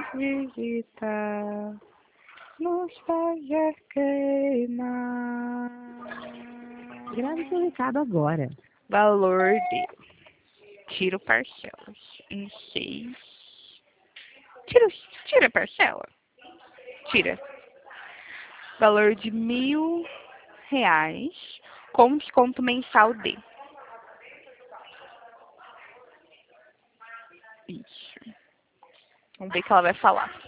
digitar, nos fazer queimar. Grave seu recado agora. Valor de... Tiro parcelas em 6. Tira a parcela. Tira. Valor de R$ 1.000 com desconto mensal de... Isso. Vamos ver o que ela vai falar.